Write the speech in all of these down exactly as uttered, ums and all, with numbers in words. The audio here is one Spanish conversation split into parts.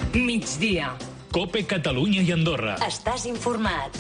Migdia. COPE Catalunya i Andorra. Estàs informat.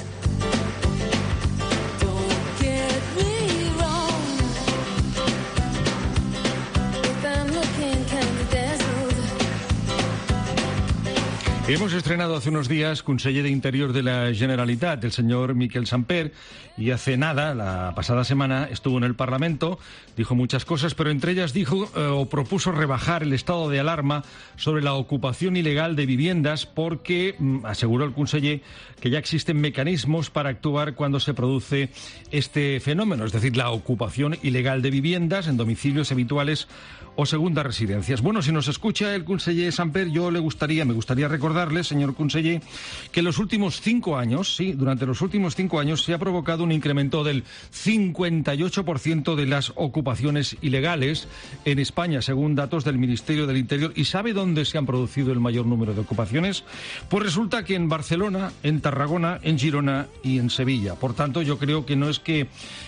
Hemos estrenado hace unos días conseller de Interior de la Generalitat, el señor Miquel Samper, y hace nada, la pasada semana, estuvo en el Parlamento, dijo muchas cosas, pero entre ellas dijo eh, o propuso rebajar el estado de alarma sobre la ocupación ilegal de viviendas porque, mm, aseguró el conseller, que ya existen mecanismos para actuar cuando se produce este fenómeno, es decir, la ocupación ilegal de viviendas en domicilios habituales o segundas residencias. Bueno, si nos escucha el conseller Samper, yo le gustaría, me gustaría recordarle, señor conseller, que en los últimos cinco años, sí, durante los últimos cinco años se ha provocado un incremento del cincuenta y ocho por ciento de las ocupaciones ilegales en España, según datos del Ministerio del Interior. ¿Y sabe dónde se han producido el mayor número de ocupaciones? Pues resulta que en Barcelona, en Tarragona, en Girona y en Sevilla. Por tanto, yo creo que no es que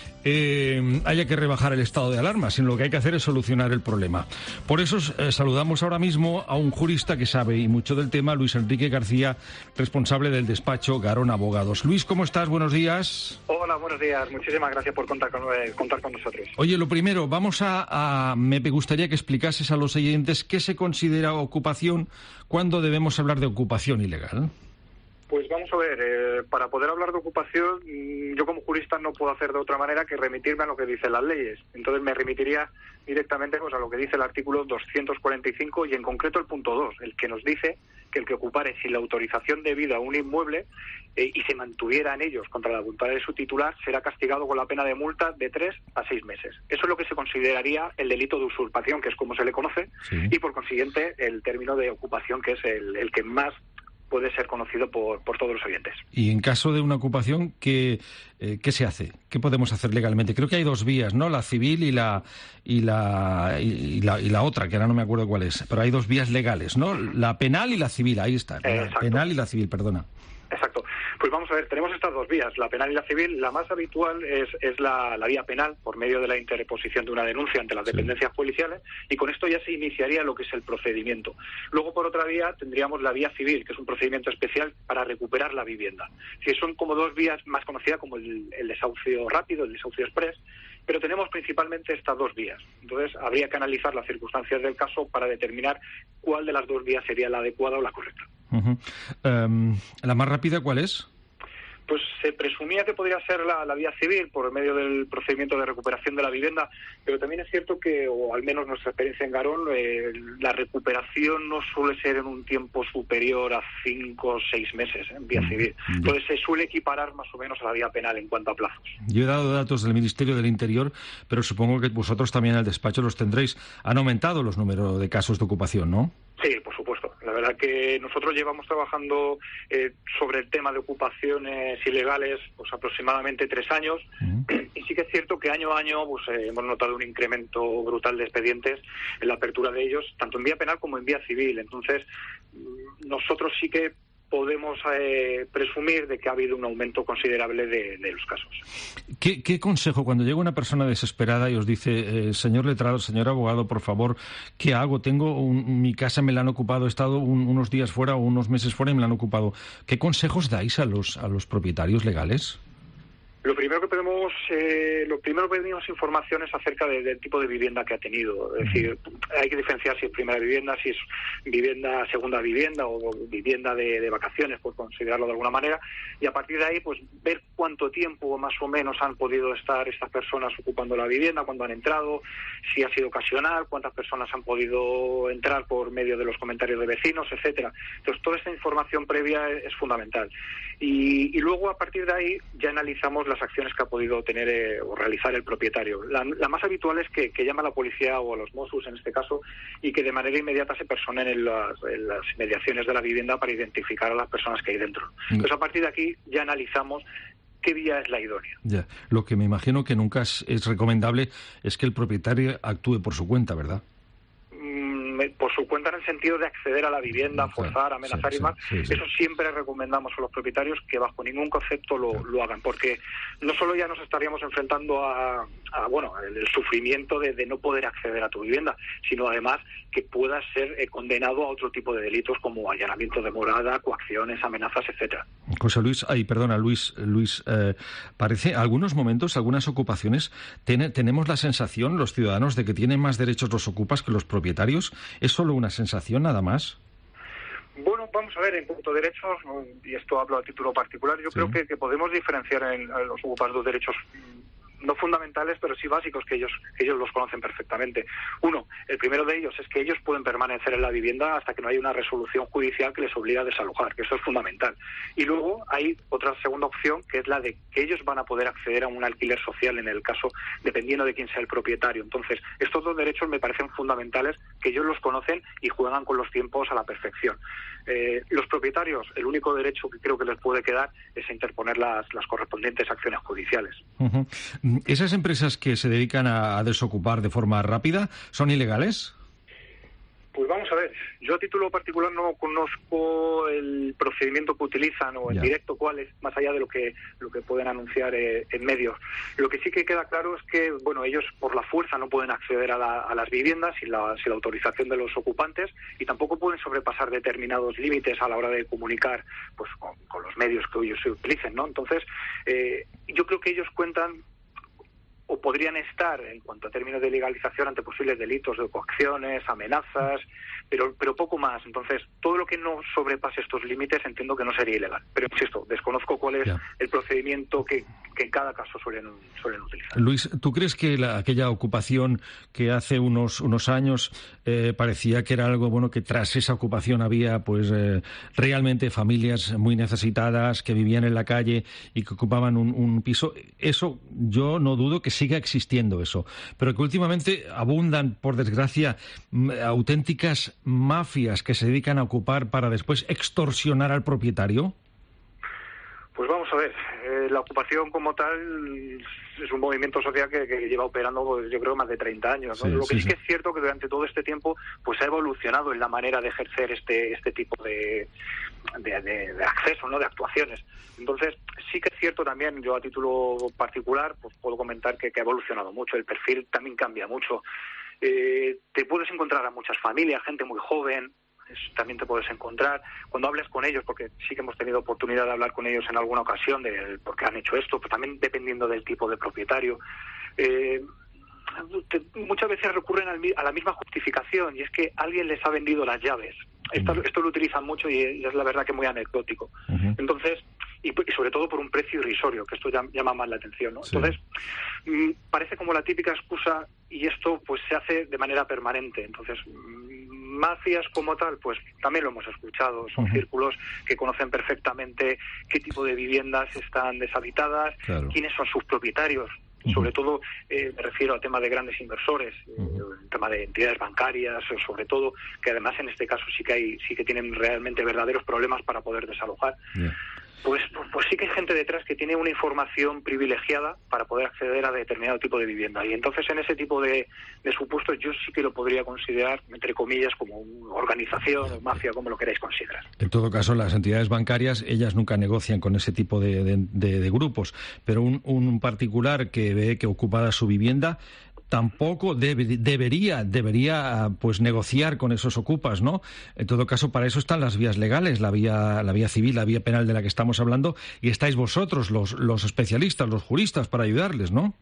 Eh, haya que rebajar el estado de alarma, sino lo que hay que hacer es solucionar el problema. Por eso eh, saludamos ahora mismo a un jurista que sabe y mucho del tema, Luis Enrique García, responsable del despacho Garón Abogados. Luis, ¿cómo estás? Buenos días. Hola, buenos días. Muchísimas gracias por contar con, eh, contar con nosotros. Oye, lo primero, vamos a, a... me gustaría que explicases a los oyentes qué se considera ocupación, cuándo debemos hablar de ocupación ilegal. Pues vamos a ver, eh, para poder hablar de ocupación, yo como jurista no puedo hacer de otra manera que remitirme a lo que dicen las leyes. Entonces me remitiría directamente pues, a lo que dice el artículo doscientos cuarenta y cinco y en concreto el punto dos, el que nos dice que el que ocupare sin la autorización debida un inmueble eh, y se mantuviera en ellos contra la voluntad de su titular será castigado con la pena de multa de tres a seis meses. Eso es lo que se consideraría el delito de usurpación, que es como se le conoce, sí. Y por consiguiente el término de ocupación, que es el, el que más puede ser conocido por, por todos los oyentes. Y en caso de una ocupación, ¿qué, eh, ¿qué se hace? ¿Qué podemos hacer legalmente? Creo que hay dos vías, ¿no? La civil y la, y la, y la, y la otra, que ahora no me acuerdo cuál es. Pero hay dos vías legales, ¿no? La penal y la civil, ahí está. La penal y la civil, perdona. Exacto. Pues vamos a ver, tenemos estas dos vías, la penal y la civil. La más habitual es, es la, la vía penal, por medio de la interposición de una denuncia ante las dependencias sí. policiales, y con esto ya se iniciaría lo que es el procedimiento. Luego, por otra vía, tendríamos la vía civil, que es un procedimiento especial para recuperar la vivienda. Si son como dos vías más conocidas como el, el desahucio rápido, el desahucio express, pero tenemos principalmente estas dos vías. Entonces, habría que analizar las circunstancias del caso para determinar cuál de las dos vías sería la adecuada o la correcta. Uh-huh. Um, ¿La más rápida cuál es? Pues se presumía que podría ser la, la vía civil por medio del procedimiento de recuperación de la vivienda, pero también es cierto que, o al menos nuestra experiencia en Garón, eh, la recuperación no suele ser en un tiempo superior a cinco o seis meses en vía civil. Entonces se suele equiparar más o menos a la vía penal en cuanto a plazos. Yo he dado datos del Ministerio del Interior, pero supongo que vosotros también al despacho los tendréis. Han aumentado los números de casos de ocupación, ¿no? Sí, por supuesto. La verdad que nosotros llevamos trabajando eh, sobre el tema de ocupaciones ilegales pues aproximadamente tres años uh-huh. y sí que es cierto que año a año pues eh, hemos notado un incremento brutal de expedientes en la apertura de ellos, tanto en vía penal como en vía civil. Entonces, nosotros sí que podemos eh, presumir de que ha habido un aumento considerable de, de los casos. ¿Qué, ¿Qué consejo cuando llega una persona desesperada y os dice, eh, señor letrado, señor abogado, por favor, ¿qué hago? Tengo un, mi casa me la han ocupado, he estado un, unos días fuera o unos meses fuera y me la han ocupado. ¿Qué consejos dais a los a los propietarios legales? Lo primero que pedimos, eh, lo primero que pedimos información es acerca de, del tipo de vivienda que ha tenido. Es decir, hay que diferenciar si es primera vivienda, si es vivienda, segunda vivienda o vivienda de, de vacaciones, por considerarlo de alguna manera, y a partir de ahí, pues ver cuánto tiempo más o menos han podido estar estas personas ocupando la vivienda, cuándo han entrado, si ha sido ocasional, cuántas personas han podido entrar por medio de los comentarios de vecinos, etcétera. Entonces, toda esta información previa es, es fundamental. Y, y luego, a partir de ahí, ya analizamos las acciones que ha podido tener eh, o realizar el propietario. La, la más habitual es que, que llama a la policía o a los Mossos, en este caso, y que de manera inmediata se personen en las, en las mediaciones de la vivienda para identificar a las personas que hay dentro. Entonces, a partir de aquí, ya analizamos qué vía es la idónea. Ya. Lo que me imagino que nunca es, es recomendable es que el propietario actúe por su cuenta, ¿verdad? Mm, por su cuenta en el sentido de acceder a la vivienda, forzar, amenazar sí, y más, sí, sí. Eso siempre recomendamos a los propietarios que bajo ningún concepto lo, sí. lo hagan, porque no solo ya nos estaríamos enfrentando a, a bueno, el, el sufrimiento de, de no poder acceder a tu vivienda, sino además que puedas ser eh, condenado a otro tipo de delitos como allanamiento de morada, coacciones, amenazas, etcétera. José Luis, ay, perdona, Luis, Luis, eh, parece, algunos momentos, algunas ocupaciones, ten, tenemos la sensación, los ciudadanos, de que tienen más derechos los ocupas que los propietarios. ¿Es solo una sensación, nada más? Bueno, vamos a ver, en cuanto a derechos, y esto hablo a título particular, yo sí. creo que, que podemos diferenciar en, en los ocupas dos derechos no fundamentales, pero sí básicos, que ellos que ellos los conocen perfectamente. Uno, el primero de ellos es que ellos pueden permanecer en la vivienda hasta que no haya una resolución judicial que les obliga a desalojar, que eso es fundamental. Y luego hay otra segunda opción, que es la de que ellos van a poder acceder a un alquiler social en el caso, dependiendo de quién sea el propietario. Entonces, estos dos derechos me parecen fundamentales, que ellos los conocen y juegan con los tiempos a la perfección. Eh, los propietarios, el único derecho que creo que les puede quedar es interponer las, las correspondientes acciones judiciales. Uh-huh. ¿Esas empresas que se dedican a desocupar de forma rápida son ilegales? Pues vamos a ver, yo a título particular no conozco el procedimiento que utilizan o en yeah. directo cuál es, más allá de lo que lo que pueden anunciar eh, en medios. Lo que sí que queda claro es que, bueno, ellos por la fuerza no pueden acceder a, la, a las viviendas sin la, sin la autorización de los ocupantes, y tampoco pueden sobrepasar determinados límites a la hora de comunicar, pues con, con los medios que ellos se utilicen, ¿no? Entonces, eh, yo creo que ellos cuentan o podrían estar, en cuanto a términos de legalización, ante posibles delitos de coacciones, amenazas, pero pero poco más. Entonces, todo lo que no sobrepase estos límites entiendo que no sería ilegal. Pero, insisto, desconozco cuál es ya. el procedimiento que, que en cada caso suelen, suelen utilizar. Luis, ¿tú crees que la, aquella ocupación que hace unos unos años eh, parecía que era algo bueno, que tras esa ocupación había pues eh, realmente familias muy necesitadas que vivían en la calle y que ocupaban un, un piso? Eso yo no dudo que siga existiendo eso, pero que últimamente abundan, por desgracia, auténticas mafias que se dedican a ocupar para después extorsionar al propietario. Pues vamos a ver, eh, la ocupación como tal es un movimiento social que, que lleva operando, pues, yo creo, más de treinta años, ¿no? Sí, Lo que sí, sí, sí que es cierto que durante todo este tiempo pues ha evolucionado en la manera de ejercer este este tipo de, de, de, de acceso, ¿no? De actuaciones. Entonces, sí que es cierto también, yo a título particular, pues puedo comentar que, que ha evolucionado mucho, el perfil también cambia mucho. Eh, te puedes encontrar a muchas familias, gente muy joven, también te puedes encontrar cuando hables con ellos, porque sí que hemos tenido oportunidad de hablar con ellos en alguna ocasión de por qué han hecho esto, pues también dependiendo del tipo de propietario. Eh, te, muchas veces recurren al, a la misma justificación, y es que alguien les ha vendido las llaves. Esto, esto lo utilizan mucho y, y es la verdad que muy anecdótico. Uh-huh. Entonces, y, y sobre todo por un precio irrisorio, que esto llama, llama más la atención, ¿no? Sí. Entonces, mm, parece como la típica excusa, y esto pues se hace de manera permanente. Entonces, mm, mafias como tal, pues también lo hemos escuchado, son uh-huh. círculos que conocen perfectamente qué tipo de viviendas están deshabitadas, claro. quiénes son sus propietarios. Uh-huh. Sobre todo eh, me refiero al tema de grandes inversores, uh-huh. el tema de entidades bancarias, sobre todo, que además en este caso sí que hay, sí que tienen realmente verdaderos problemas para poder desalojar. Yeah. Pues, pues, pues sí que hay gente detrás que tiene una información privilegiada para poder acceder a determinado tipo de vivienda. Y entonces en ese tipo de, de supuestos yo sí que lo podría considerar, entre comillas, como una organización o mafia, como lo queráis considerar. En todo caso, las entidades bancarias, ellas nunca negocian con ese tipo de, de, de, de grupos. Pero un, un particular que ve que ocupada su vivienda tampoco debe, debería debería pues negociar con esos ocupas, ¿no? En todo caso, para eso están las vías legales, la vía la vía civil, la vía penal de la que estamos hablando, y estáis vosotros, los los especialistas, los juristas, para ayudarles, ¿no?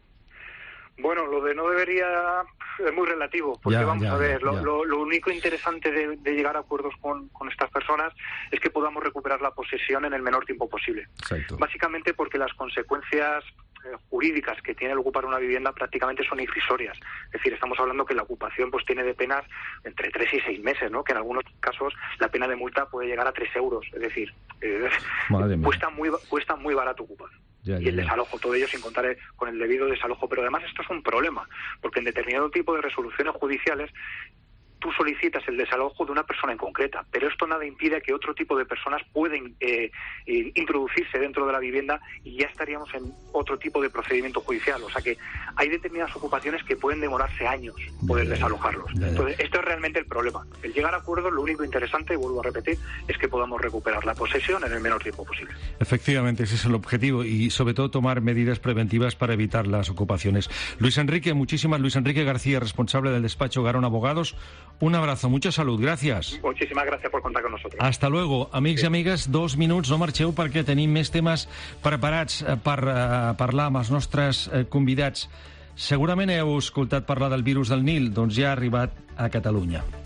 Bueno, lo de no debería es muy relativo, porque ya, vamos ya, a ver, ya, ya. Lo, lo, lo único interesante de, de llegar a acuerdos con, con estas personas es que podamos recuperar la posesión en el menor tiempo posible. Exacto. Básicamente porque las consecuencias eh, jurídicas que tiene el ocupar una vivienda prácticamente son irrisorias. Es decir, estamos hablando que la ocupación pues tiene de penas entre tres y seis meses, ¿no? Que en algunos casos la pena de multa puede llegar a tres euros. Es decir, eh, cuesta muy cuesta muy barato ocupar. Ya, ya, y el desalojo, todo ello sin contar con el debido desalojo. Pero además esto es un problema, porque en determinado tipo de resoluciones judiciales tú solicitas el desalojo de una persona en concreta, pero esto nada impide que otro tipo de personas pueden eh, eh, introducirse dentro de la vivienda y ya estaríamos en otro tipo de procedimiento judicial. O sea que hay determinadas ocupaciones que pueden demorarse años poder desalojarlos. Entonces, esto es realmente el problema. El llegar a acuerdos, lo único interesante, vuelvo a repetir, es que podamos recuperar la posesión en el menor tiempo posible. Efectivamente, ese es el objetivo y sobre todo tomar medidas preventivas para evitar las ocupaciones. Luis Enrique, muchísimas. Luis Enrique García, responsable del despacho Garón Abogados. Un abrazo, mucha salut, gràcies. Muchísimas gracias por contar con nosotros. Hasta luego. Amics sí. i amigues, dos minuts, no marxeu perquè tenim més temes preparats per uh, parlar amb els nostres uh, convidats. Segurament heu escoltat parlar del virus del Nil, doncs ja ha arribat a Catalunya.